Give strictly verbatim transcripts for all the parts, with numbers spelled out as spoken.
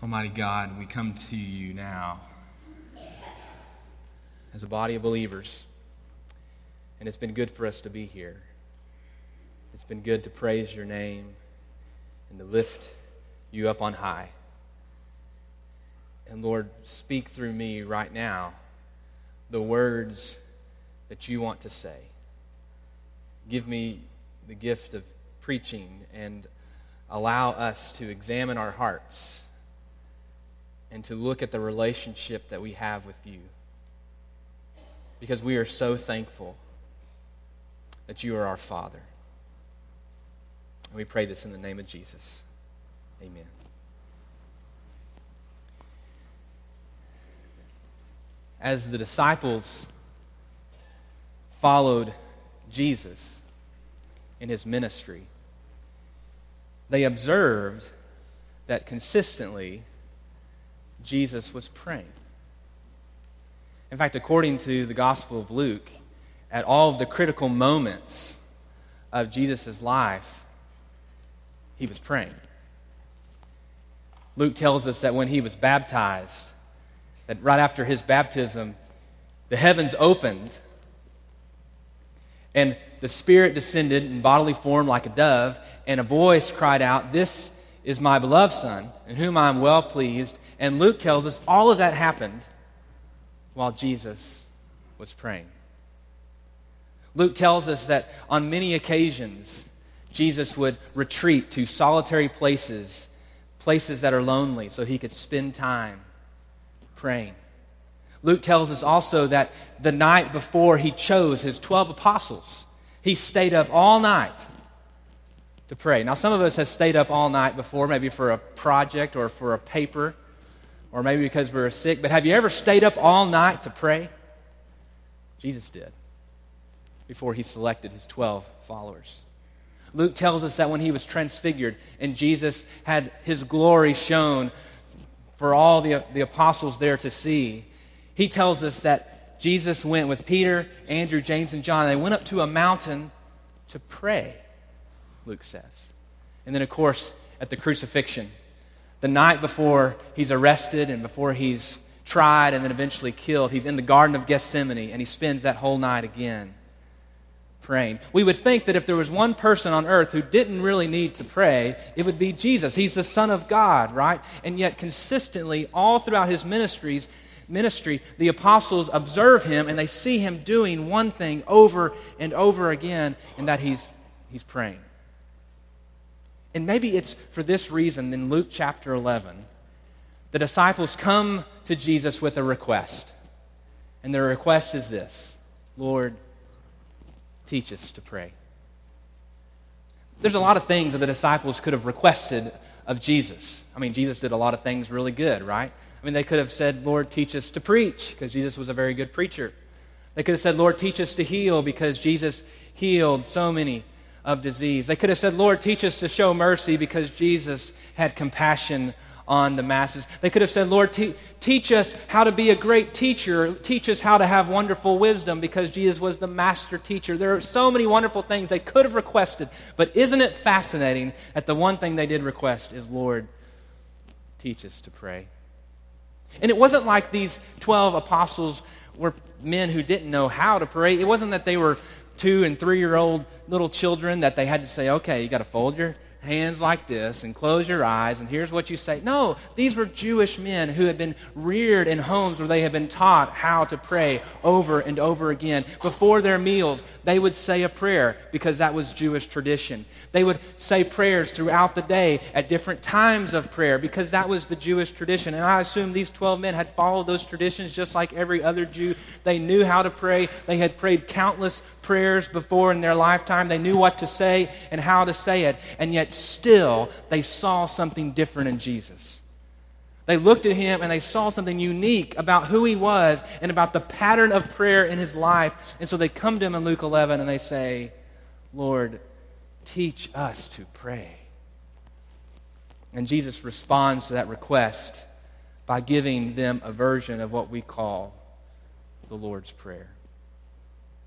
Almighty God, we come to you now as a body of believers, and it's been good for us to be here. It's been good to praise your name and to lift you up on high. And Lord, speak through me right now the words that you want to say. Give me the gift of preaching and allow us to examine our hearts and to look at the relationship that we have with you. Because we are so thankful that you are our Father. And we pray this in the name of Jesus. Amen. As the disciples followed Jesus in his ministry, they observed that consistently Jesus was praying. In fact, according to the Gospel of Luke, at all of the critical moments of Jesus' life, he was praying. Luke tells us that when he was baptized, that right after his baptism, the heavens opened and the Spirit descended in bodily form like a dove, and a voice cried out, "This is my beloved Son, in whom I am well pleased." And Luke tells us all of that happened while Jesus was praying. Luke tells us that on many occasions, Jesus would retreat to solitary places, places that are lonely, so he could spend time praying. Luke tells us also that the night before he chose his twelve apostles, he stayed up all night to pray. Now, some of us have stayed up all night before, maybe for a project or for a paper, or maybe because we were sick. But have you ever stayed up all night to pray? Jesus did, before he selected his twelve followers. Luke tells us that when he was transfigured and Jesus had his glory shown for all the, the apostles there to see, he tells us that Jesus went with Peter, Andrew, James, and John. They went up to a mountain to pray, Luke says. And then, of course, at the crucifixion, the night before he's arrested and before he's tried and then eventually killed, he's in the Garden of Gethsemane, and he spends that whole night again praying. We would think that if there was one person on earth who didn't really need to pray, it would be Jesus. He's the Son of God, right? And yet consistently, all throughout his ministries, ministry, the apostles observe him and they see him doing one thing over and over again, and that he's he's praying. And maybe it's for this reason in Luke chapter eleven, the disciples come to Jesus with a request. And their request is this: Lord, teach us to pray. There's a lot of things that the disciples could have requested of Jesus. I mean, Jesus did a lot of things really good, right? I mean, they could have said, Lord, teach us to preach, because Jesus was a very good preacher. They could have said, Lord, teach us to heal, because Jesus healed so many of disease. They could have said, Lord, teach us to show mercy, because Jesus had compassion on the masses. They could have said, Lord, te- teach us how to be a great teacher. Teach us how to have wonderful wisdom, because Jesus was the master teacher. There are so many wonderful things they could have requested. But isn't it fascinating that the one thing they did request is, Lord, teach us to pray. And it wasn't like these twelve apostles were men who didn't know how to pray. It wasn't that they were two and three-year-old little children that they had to say, okay, you got to fold your hands like this and close your eyes and here's what you say. No, these were Jewish men who had been reared in homes where they had been taught how to pray over and over again. Before their meals, they would say a prayer because that was Jewish tradition. They would say prayers throughout the day at different times of prayer because that was the Jewish tradition. And I assume these twelve men had followed those traditions just like every other Jew. They knew how to pray. They had prayed countless prayers before in their lifetime. They knew what to say and how to say it. And yet still, they saw something different in Jesus. They looked at him and they saw something unique about who he was and about the pattern of prayer in his life. And so they come to him in Luke eleven and they say, Lord, teach us to pray. And Jesus responds to that request by giving them a version of what we call the Lord's Prayer.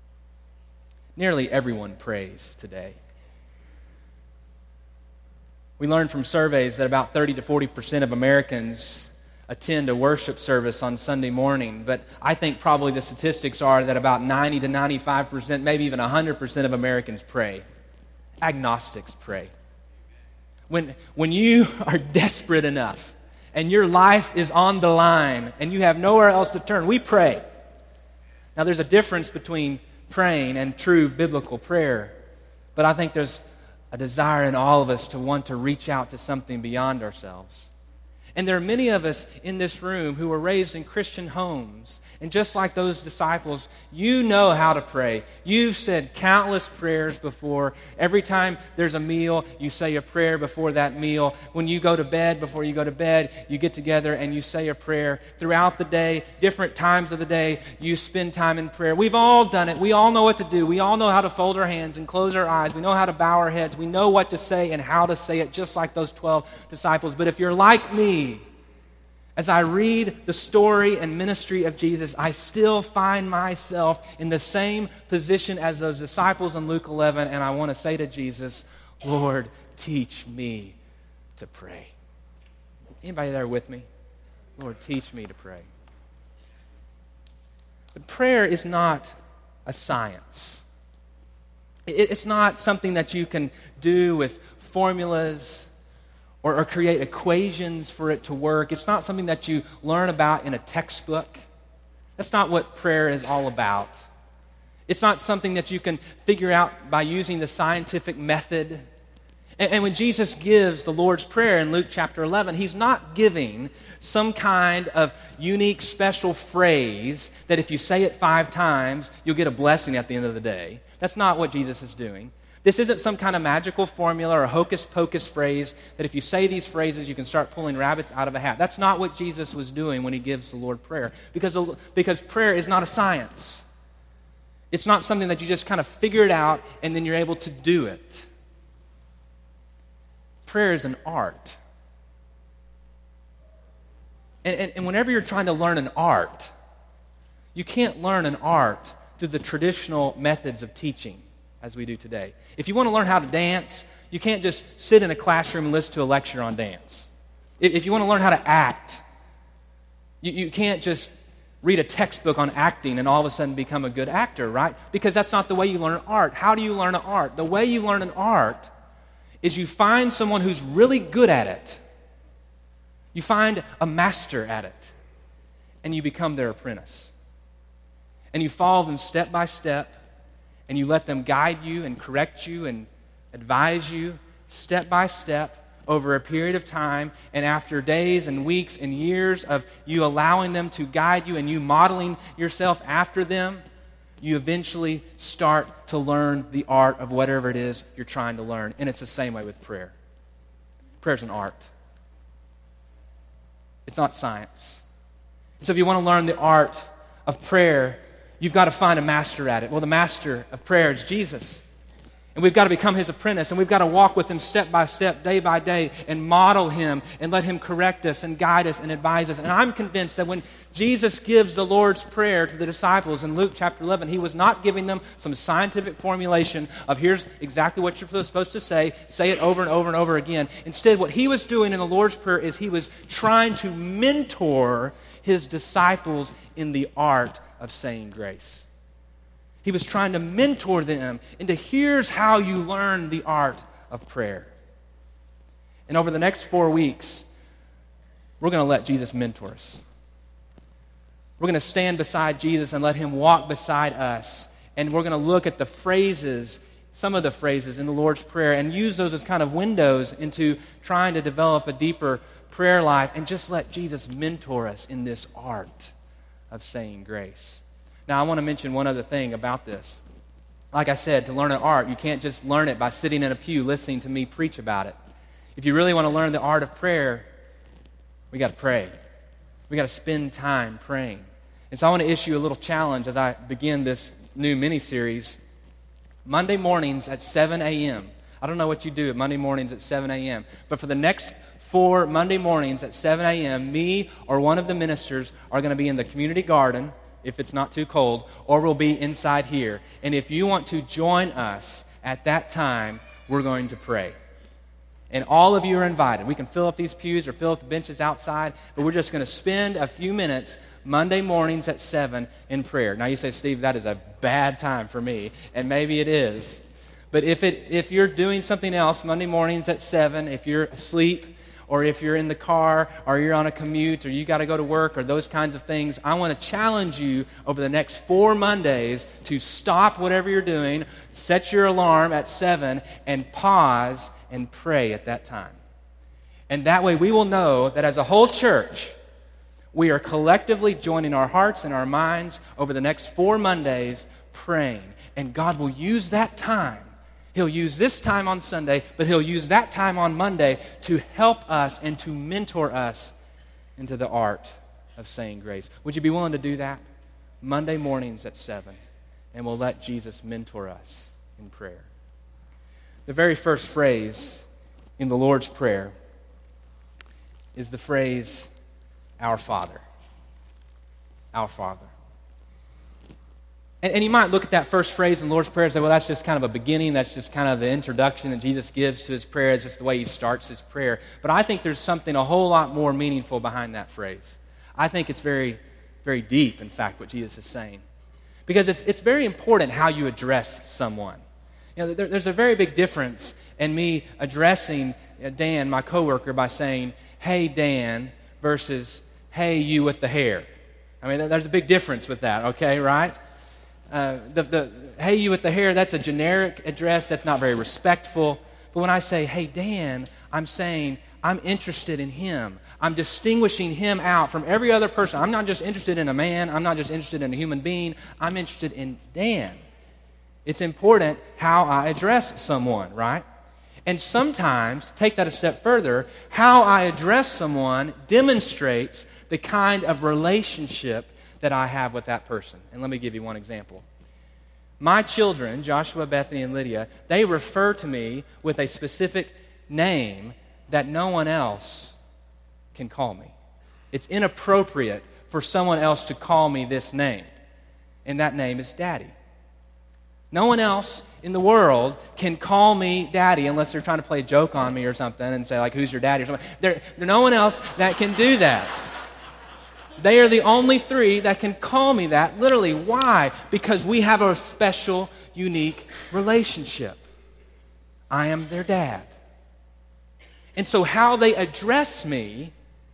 Nearly everyone prays today. We learned from surveys that about thirty to forty percent of Americans attend a worship service on Sunday morning, but I think probably the statistics are that about ninety to ninety-five percent, maybe even one hundred percent of Americans pray. Agnostics pray. When, when you are desperate enough and your life is on the line and you have nowhere else to turn, we pray. Now, there's a difference between praying and true biblical prayer, but I think there's a desire in all of us to want to reach out to something beyond ourselves. And there are many of us in this room who were raised in Christian homes. And just like those disciples, you know how to pray. You've said countless prayers before. Every time there's a meal, you say a prayer before that meal. When you go to bed, before you go to bed, you get together and you say a prayer. Throughout the day, different times of the day, you spend time in prayer. We've all done it. We all know what to do. We all know how to fold our hands and close our eyes. We know how to bow our heads. We know what to say and how to say it, just like those twelve disciples. But if you're like me, as I read the story and ministry of Jesus, I still find myself in the same position as those disciples in Luke eleven, and I want to say to Jesus, Lord, teach me to pray. Anybody there with me? Lord, teach me to pray. But prayer is not a science. It's not something that you can do with formulas Or, or create equations for it to work. It's not something that you learn about in a textbook. That's not what prayer is all about. It's not something that you can figure out by using the scientific method. And, and when Jesus gives the Lord's Prayer in Luke chapter eleven, he's not giving some kind of unique special phrase that if you say it five times, you'll get a blessing at the end of the day. That's not what Jesus is doing. This isn't some kind of magical formula or hocus-pocus phrase that if you say these phrases, you can start pulling rabbits out of a hat. That's not what Jesus was doing when he gives the Lord prayer. Because, because prayer is not a science. It's not something that you just kind of figure it out and then you're able to do it. Prayer is an art. And, and, and whenever you're trying to learn an art, you can't learn an art through the traditional methods of teaching as we do today. If you want to learn how to dance, you can't just sit in a classroom and listen to a lecture on dance. If you want to learn how to act, you, you can't just read a textbook on acting and all of a sudden become a good actor, right? Because that's not the way you learn art. How do you learn an art? The way you learn an art is you find someone who's really good at it. You find a master at it, and you become their apprentice. And you follow them step by step, and you let them guide you and correct you and advise you step by step over a period of time. And after days and weeks and years of you allowing them to guide you and you modeling yourself after them, you eventually start to learn the art of whatever it is you're trying to learn. And it's the same way with prayer. Prayer's an art. It's not science. So if you want to learn the art of prayer, you've got to find a master at it. Well, the master of prayer is Jesus. And we've got to become his apprentice, and we've got to walk with him step by step, day by day, and model him and let him correct us and guide us and advise us. And I'm convinced that when Jesus gives the Lord's Prayer to the disciples in Luke chapter eleven, he was not giving them some scientific formulation of here's exactly what you're supposed to say, say it over and over and over again. Instead, what he was doing in the Lord's Prayer is he was trying to mentor his disciples in the art of saying grace. He was trying to mentor them into here's how you learn the art of prayer. And over the next four weeks, we're going to let Jesus mentor us. We're going to stand beside Jesus and let him walk beside us. And we're going to look at the phrases, some of the phrases in the Lord's Prayer, and use those as kind of windows into trying to develop a deeper prayer life and just let Jesus mentor us in this art of saying grace. Now, I want to mention one other thing about this. Like I said, to learn an art, you can't just learn it by sitting in a pew listening to me preach about it. If you really want to learn the art of prayer, we got to pray. We got to spend time praying. And so I want to issue a little challenge as I begin this new mini-series. Monday mornings at seven a.m. I don't know what you do at Monday mornings at seven a.m., but for the next four Monday mornings at seven a.m., me or one of the ministers are going to be in the community garden, if it's not too cold, or we'll be inside here. And if you want to join us at that time, we're going to pray. And all of you are invited. We can fill up these pews or fill up the benches outside, but we're just going to spend a few minutes Monday mornings at seven in prayer. Now you say, Steve, that is a bad time for me, and maybe it is. But if it if you're doing something else Monday mornings at seven, if you're asleep, or if you're in the car, or you're on a commute, or you got to go to work, or those kinds of things, I want to challenge you over the next four Mondays to stop whatever you're doing, set your alarm at seven, and pause and pray at that time. And that way we will know that as a whole church, we are collectively joining our hearts and our minds over the next four Mondays praying. And God will use that time. He'll use this time on Sunday, but He'll use that time on Monday to help us and to mentor us into the art of saying grace. Would you be willing to do that? Monday mornings at seven. And we'll let Jesus mentor us in prayer. The very first phrase in the Lord's Prayer is the phrase, Our Father. Our Father. And, and you might look at that first phrase in the Lord's Prayer and say, well, that's just kind of a beginning. That's just kind of the introduction that Jesus gives to His prayer. It's just the way He starts His prayer. But I think there's something a whole lot more meaningful behind that phrase. I think it's very, very deep, in fact, what Jesus is saying. Because it's, it's very important how you address someone. You know, there, there's a very big difference in me addressing Dan, my coworker, by saying, hey, Dan, versus, hey, you with the hair. I mean, there's a big difference with that, okay, right? Uh, the, the hey, you with the hair, that's a generic address. That's not very respectful. But when I say, hey, Dan, I'm saying I'm interested in him. I'm distinguishing him out from every other person. I'm not just interested in a man. I'm not just interested in a human being. I'm interested in Dan. It's important how I address someone, right? And sometimes, take that a step further, how I address someone demonstrates the kind of relationship that I have with that person. And let me give you one example. My children, Joshua, Bethany, and Lydia, they refer to me with a specific name that no one else can call me. It's inappropriate for someone else to call me this name. And that name is Daddy. No one else in the world can call me Daddy unless they're trying to play a joke on me or something and say, like, who's your daddy or something. There, there's no one else that can do that. They are the only three that can call me that. Literally, why? Because we have a special, unique relationship. I am their dad. And so how they address me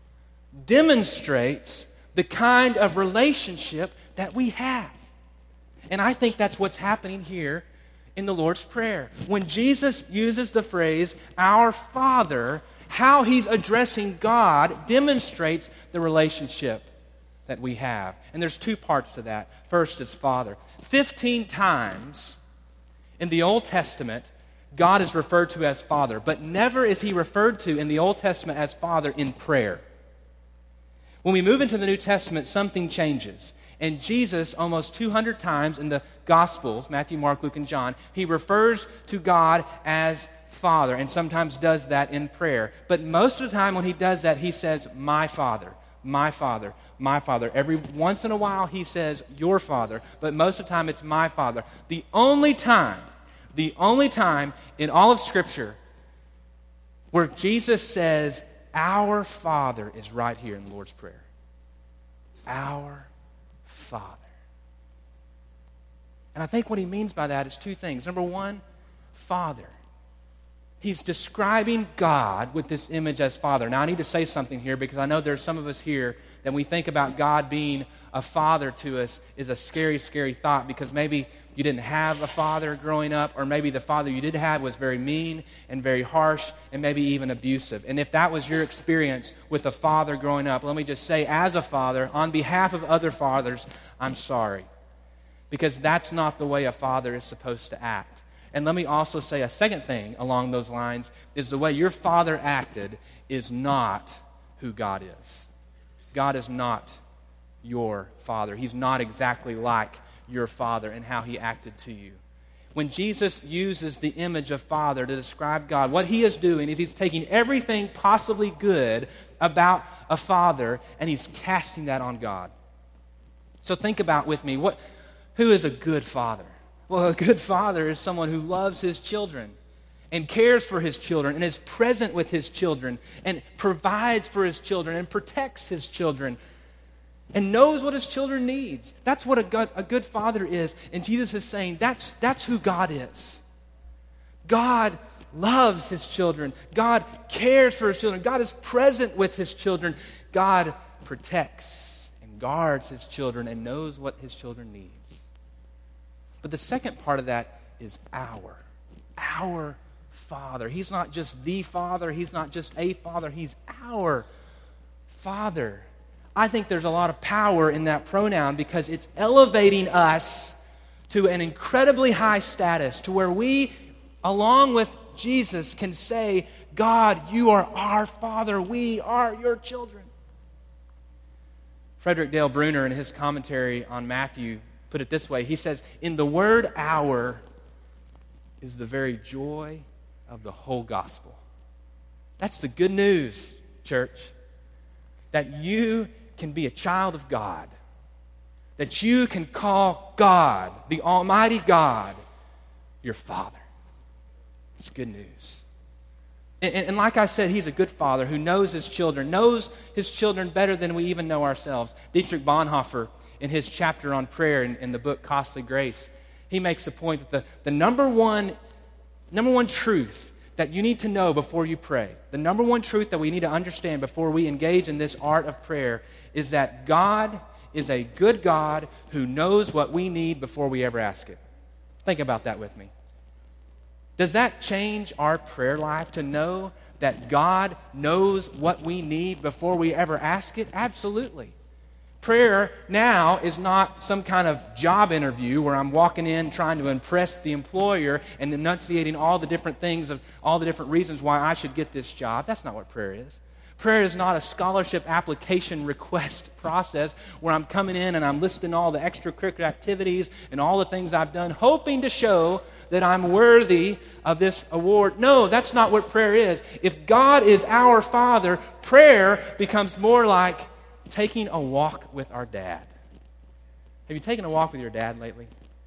demonstrates the kind of relationship that we have. And I think that's what's happening here in the Lord's Prayer. When Jesus uses the phrase, our Father, how He's addressing God demonstrates the relationship that we have. And there's two parts to that. First is Father. Fifteen times in the Old Testament, God is referred to as Father, but never is He referred to in the Old Testament as Father in prayer. When we move into the New Testament, something changes. And Jesus, almost two hundred times in the Gospels, Matthew, Mark, Luke, and John, He refers to God as Father, and sometimes does that in prayer. But most of the time when He does that, He says, my Father, my Father, my Father. Every once in a while, He says, your Father, but most of the time it's my Father. The only time, the only time in all of Scripture where Jesus says, our Father, is right here in the Lord's Prayer. Our Father. And I think what He means by that is two things. Number one, Father. He's describing God with this image as Father. Now, I need to say something here because I know there's some of us here that we think about God being a father to us is a scary, scary thought because maybe you didn't have a father growing up, or maybe the father you did have was very mean and very harsh and maybe even abusive. And if that was your experience with a father growing up, let me just say, as a father, on behalf of other fathers, I'm sorry. Because that's not the way a father is supposed to act. And let me also say a second thing along those lines is the way your father acted is not who God is. God is not your father. He's not exactly like your father and how He acted to you. When Jesus uses the image of Father to describe God, what He is doing is He's taking everything possibly good about a father and He's casting that on God. So think about with me, what, who is a good father? Well, a good father is someone who loves his children. and cares for his children and is present with his children and provides for his children and protects his children and knows what his children needs. That's what a good, a good father is. And Jesus is saying that's, that's who God is. God loves his children. God cares for his children. God is present with his children. God protects and guards his children and knows what his children need. But the second part of that is our. Our Father. He's not just the Father. He's not just a Father. He's our Father. I think there's a lot of power in that pronoun because it's elevating us to an incredibly high status to where we, along with Jesus, can say, God, you are our Father. We are your children. Frederick Dale Bruner, in his commentary on Matthew, put it this way. He says, in the word our is the very joy of the whole gospel. That's the good news, church. That you can be a child of God. That you can call God, the Almighty God, your Father. It's good news. And, and, and like I said, he's a good father who knows his children, knows his children better than we even know ourselves. Dietrich Bonhoeffer, in his chapter on prayer in, in the book Costly Grace, he makes the point that the, the number one, number one truth that you need to know before you pray, the number one truth that we need to understand before we engage in this art of prayer is that God is a good God who knows what we need before we ever ask it. Think about that with me. Does that change our prayer life to know that God knows what we need before we ever ask it? Absolutely. Prayer now is not some kind of job interview where I'm walking in trying to impress the employer and enunciating all the different things of all the different reasons why I should get this job. That's not what prayer is. Prayer is not a scholarship application request process where I'm coming in and I'm listing all the extracurricular activities and all the things I've done, hoping to show that I'm worthy of this award. No, that's not what prayer is. If God is our Father, prayer becomes more like taking a walk with our dad. Have you taken a walk with your dad lately?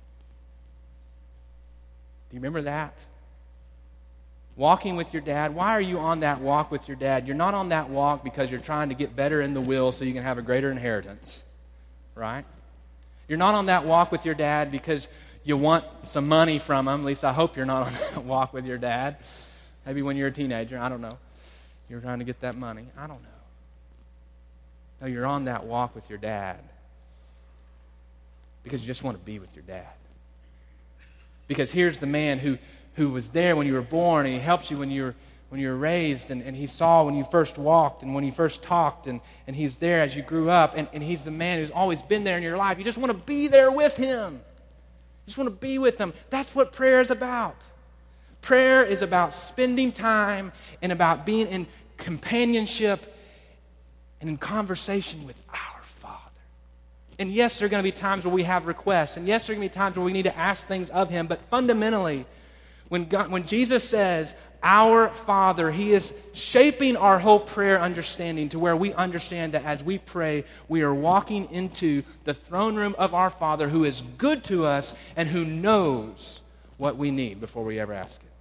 Do you remember that? Walking with your dad. Why are you on that walk with your dad? You're not on that walk because you're trying to get better in the will so you can have a greater inheritance, right? You're not on that walk with your dad because you want some money from him. At least I hope you're not on that walk with your dad. Maybe when you're a teenager, I don't know. You're trying to get that money. I don't know. No, you're on that walk with your dad because you just want to be with your dad. Because here's the man who, who was there when you were born, and he helped you when you were when you were raised, and, and he saw when you first walked and when you first talked, and, and he's there as you grew up, and, and he's the man who's always been there in your life. You just want to be there with him. You just want to be with him. That's what prayer is about. Prayer is about spending time and about being in companionship and in conversation with our Father. And yes, there are going to be times where we have requests. And yes, there are going to be times where we need to ask things of him. But fundamentally, when God, when Jesus says, our Father, he is shaping our whole prayer understanding to where we understand that as we pray, we are walking into the throne room of our Father who is good to us and who knows what we need before we ever ask it.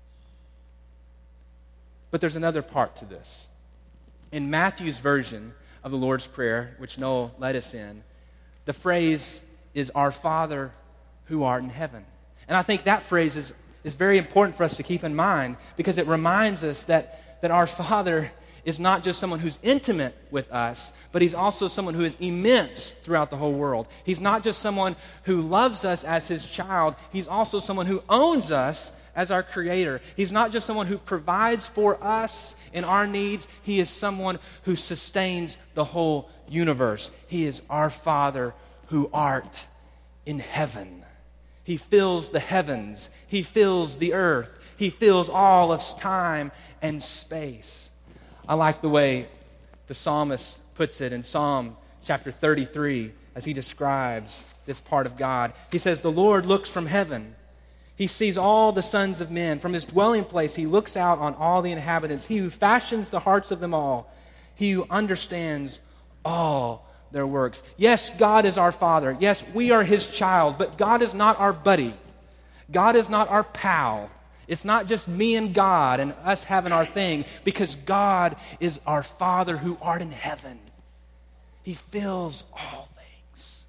But there's another part to this. In Matthew's version of the Lord's Prayer, which Noel led us in, the phrase is, our Father who art in heaven. And I think that phrase is, is very important for us to keep in mind because it reminds us that, that our Father is not just someone who's intimate with us, but he's also someone who is immense throughout the whole world. He's not just someone who loves us as his child. He's also someone who owns us as our creator. He's not just someone who provides for us in our needs. He is someone who sustains the whole universe. He is our Father who art in heaven. He fills the heavens. He fills the earth. He fills all of time and space. I like the way the psalmist puts it in Psalm chapter thirty-three as he describes this part of God. He says, the Lord looks from heaven. He sees all the sons of men. From his dwelling place, he looks out on all the inhabitants. He who fashions the hearts of them all. He who understands all their works. Yes, God is our Father. Yes, we are his child. But God is not our buddy. God is not our pal. It's not just me and God and us having our thing, because God is our Father who art in heaven. He fills all things.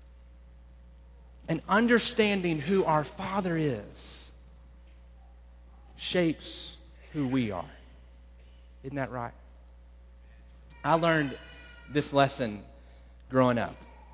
And understanding who our Father is shapes who we are. Isn't that right? I learned this lesson growing up.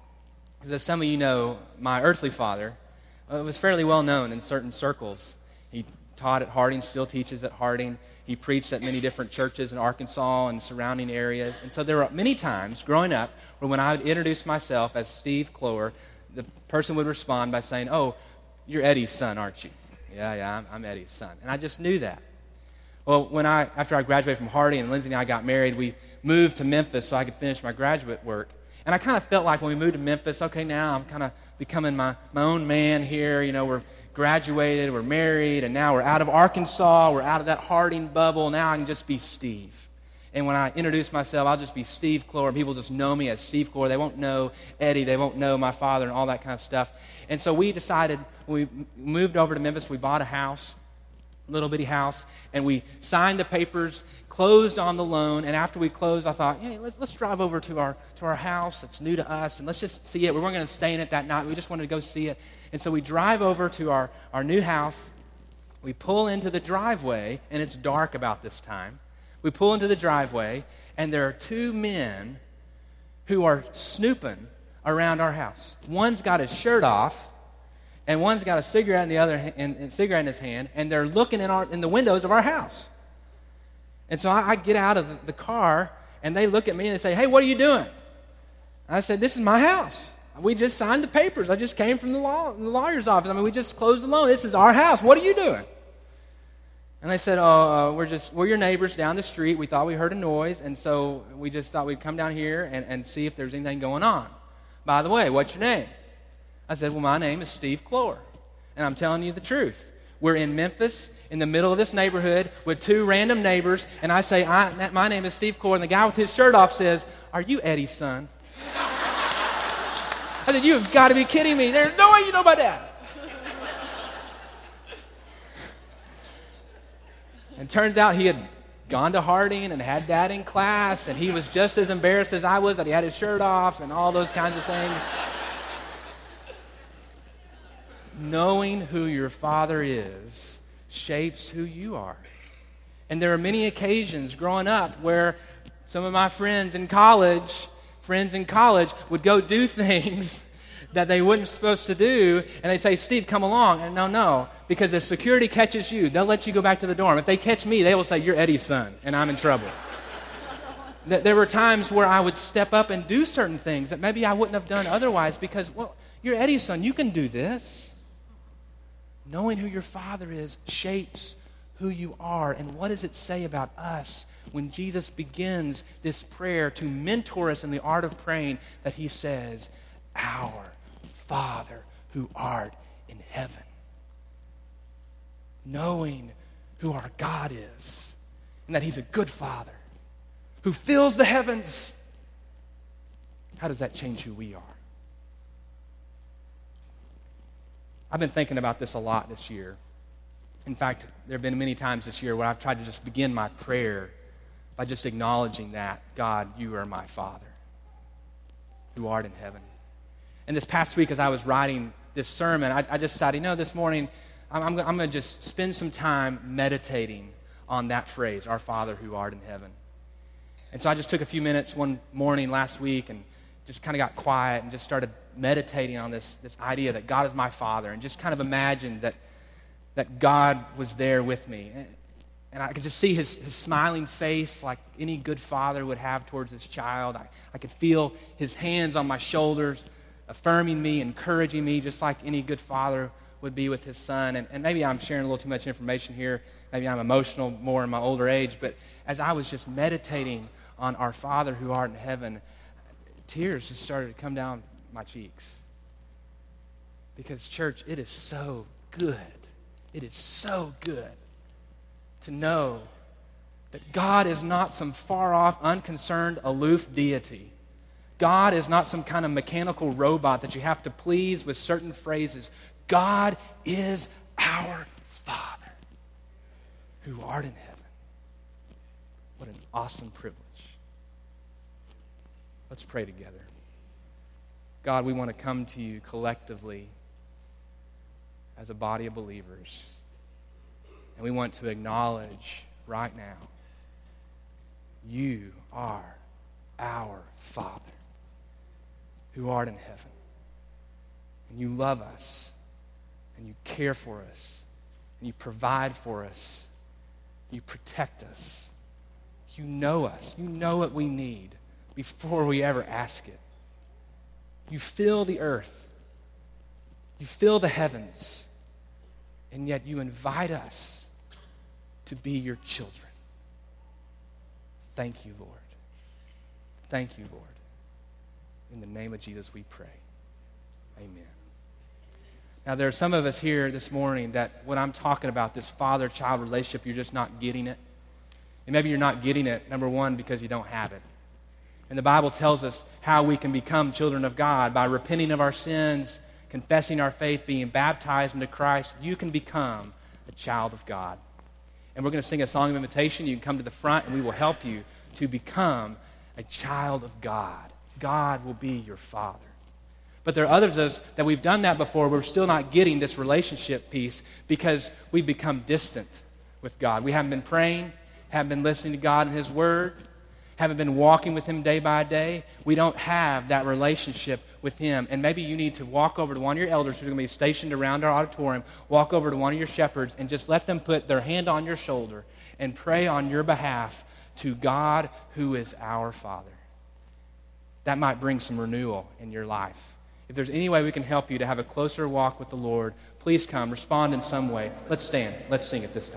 As some of you know, my earthly father uh, was fairly well known in certain circles. He taught at Harding, still teaches at Harding. He preached at many different churches in Arkansas and surrounding areas. And so there were many times growing up where when I would introduce myself as Steve Clower, the person would respond by saying, "Oh, you're Eddie's son, aren't you?" "Yeah, yeah, I'm, I'm Eddie's son." And I just knew that. Well, when I, after I graduated from Harding and Lindsay and I got married, we moved to Memphis so I could finish my graduate work. And I kind of felt like when we moved to Memphis, okay, now I'm kind of becoming my, my own man here. You know, we're graduated, we're married, and now we're out of Arkansas, we're out of that Harding bubble. Now I can just be Steve. And when I introduce myself, I'll just be Steve Clower, and people just know me as Steve Clower. They won't know Eddie, they won't know my father and all that kind of stuff. And so we decided, when we moved over to Memphis, we bought a house, little bitty house, and we signed the papers, closed on the loan, and after we closed, I thought, hey, let's let's drive over to our to our house that's new to us, and let's just see it. We weren't going to stay in it that night. We just wanted to go see it. And so we drive over to our, our new house. We pull into the driveway, and it's dark about this time. We pull into the driveway, and there are two men who are snooping around our house. One's got his shirt off, and one's got a cigarette in the other and, and cigarette in his hand, and they're looking in our in the windows of our house. And so I, I get out of the, the car, and they look at me and they say, "Hey, what are you doing?" I said, "This is my house. We just signed the papers. I just came from the law the lawyer's office. I mean, we just closed the loan. This is our house. What are you doing?" And they said, "Oh, uh, we're just we're your neighbors down the street. We thought we heard a noise, and so we just thought we'd come down here and, and see if there's anything going on. By the way, what's your name?" I said, "Well, my name is Steve Clower, and I'm telling you the truth. We're in Memphis, in the middle of this neighborhood, with two random neighbors, and I say, I, my name is Steve Clower, and the guy with his shirt off says, 'Are you Eddie's son?'" I said, "You've got to be kidding me. There's no way you know about that." And turns out he had gone to Harding and had that in class, and he was just as embarrassed as I was that he had his shirt off and all those kinds of things. Knowing who your Father is shapes who you are. And there are many occasions growing up where some of my friends in college, friends in college would go do things that they weren't supposed to do, and they'd say, "Steve, come along." And no, no, because if security catches you, they'll let you go back to the dorm. If they catch me, they will say, "You're Eddie's son," and I'm in trouble. There were times where I would step up and do certain things that maybe I wouldn't have done otherwise because, well, you're Eddie's son. You can do this. Knowing who your Father is shapes who you are. And what does it say about us when Jesus begins this prayer to mentor us in the art of praying, that he says, "Our Father who art in heaven"? Knowing who our God is and that he's a good Father who fills the heavens. How does that change who we are? I've been thinking about this a lot this year. In fact, there have been many times this year where I've tried to just begin my prayer by just acknowledging that, "God, you are my Father who art in heaven." And this past week as I was writing this sermon, I, I just decided, you know, this morning I'm, I'm, I'm going to just spend some time meditating on that phrase, "Our Father who art in heaven." And so I just took a few minutes one morning last week and just kind of got quiet and just started meditating on this, this idea that God is my Father, and just kind of imagined that, that God was there with me. And, and I could just see his, his smiling face like any good father would have towards his child. I, I could feel his hands on my shoulders, affirming me, encouraging me, just like any good father would be with his son. And, and maybe I'm sharing a little too much information here. Maybe I'm emotional more in my older age. But as I was just meditating on our Father who art in heaven, tears just started to come down my cheeks. Because, church, it is so good. It is so good to know that God is not some far-off, unconcerned, aloof deity. God is not some kind of mechanical robot that you have to please with certain phrases. God is our Father. who art in heaven. What an awesome privilege. Let's pray together. God, we want to come to you collectively as a body of believers. And we want to acknowledge right now, you are our Father who art in heaven. And you love us, and you care for us, and you provide for us, you protect us. You know us. You know what we need before we ever ask it. You fill the earth. You fill the heavens. And yet you invite us to be your children. Thank you, Lord. Thank you, Lord. In the name of Jesus we pray. Amen. Now, there are some of us here this morning that what I'm talking about, this father-child relationship, you're just not getting it. And maybe you're not getting it, number one, because you don't have it. And the Bible tells us how we can become children of God by repenting of our sins, confessing our faith, being baptized into Christ. You can become a child of God. And we're going to sing a song of invitation. You can come to the front and we will help you to become a child of God. God will be your Father. But there are others of us that we've done that before. We're still not getting this relationship piece because we've become distant with God. We haven't been praying, haven't been listening to God and His Word, haven't been walking with Him day by day. We don't have that relationship with Him. And maybe you need to walk over to one of your elders who are going to be stationed around our auditorium, walk over to one of your shepherds and just let them put their hand on your shoulder and pray on your behalf to God who is our Father. That might bring some renewal in your life. If there's any way we can help you to have a closer walk with the Lord, please come, respond in some way. Let's stand. Let's sing at this time.